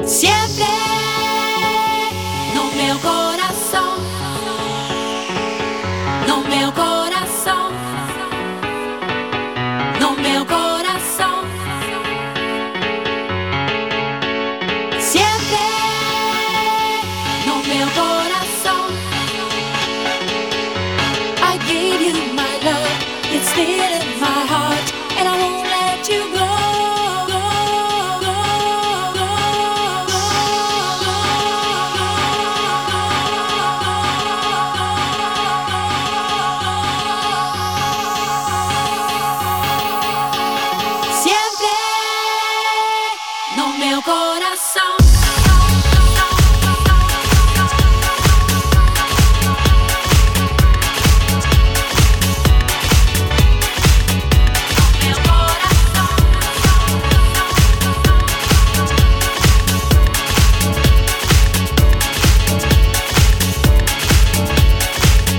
Siempre no meu coração, no meu coração, no meu coração. Siempre no meu coração. I gave you my love, it's still in my heart, and I won't let you go. No meu coração.